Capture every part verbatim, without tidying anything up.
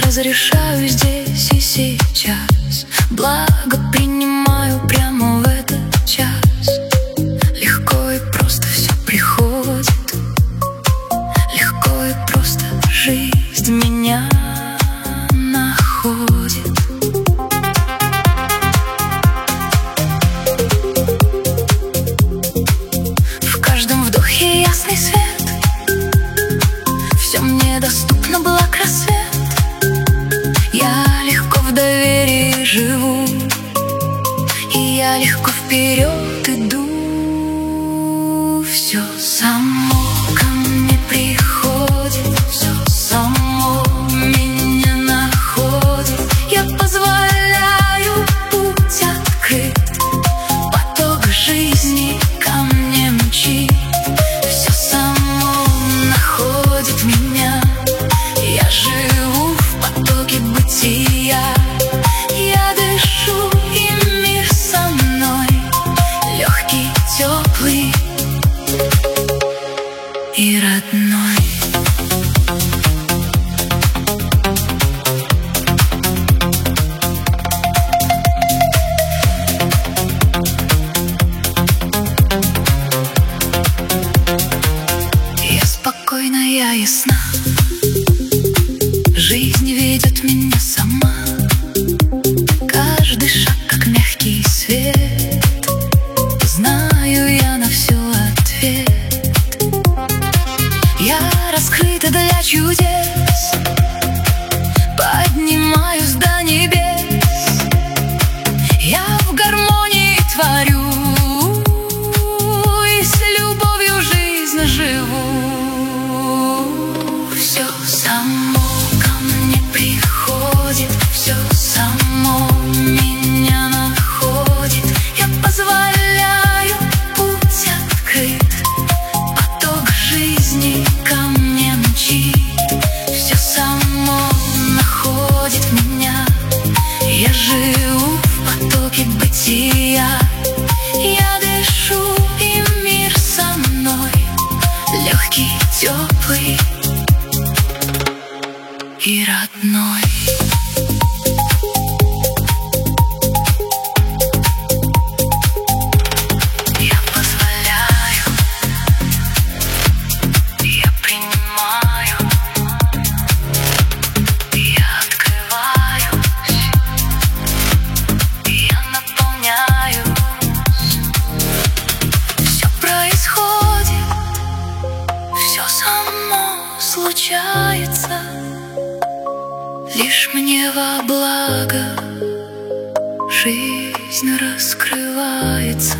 разрешаю здесь и сейчас. Благо принимаю прямо в этот час. Легко и просто все приходит. Легко и просто жизнь меня находит. В каждом вдохе ясный свет. Все мне доступно, благ рассвет. Я легко в доверии живу, и я легко вперед иду. Все само ко мне приходит, все само меня находит. Я позволяю, путь открыт, поток жизни ко мне мчит. Все само находит меня. Я живу в потоке бытия. Я дышу, и мир со мной легкий, теплый и родной. Я спокойна, я ясна. Жизнь ведет меня сама. Каждый шаг как мягкий свет. Знаю я на все ответ. Я раскрыта для чудес. Поднимаюсь до небес. Я в гармонии творю, и с любовью жизнь живу. Все само ко мне приходит, все само меня находит. Я позволяю, путь открыт, поток жизни ко мне мчит. Все само находит меня. Я живу в потоке бытия. Я дышу, и мир со мной легкий, теплый и родной. Я позволяю, я принимаю, я открываюсь, я наполняюсь. Все происходит, все само случается. Лишь мне во благо жизнь раскрывается.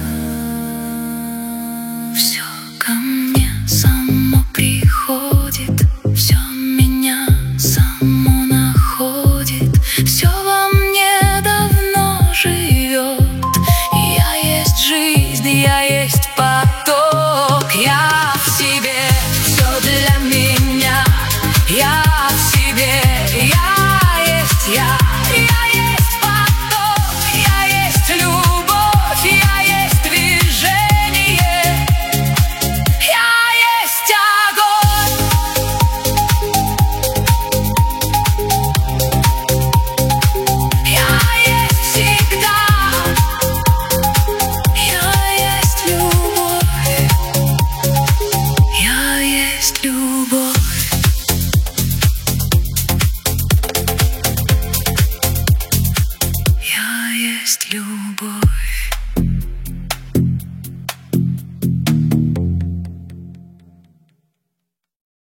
Все ко мне само приходит, все меня само находит. Все во мне давно живет. Я есть жизнь, я есть поток. Я в себе, все для меня. Я в себе, я есть я. Я есть поток, я есть любовь, я есть движение. Я есть огонь. Я есть всегда. Я есть любовь. Я есть любовь. Я есть любовь.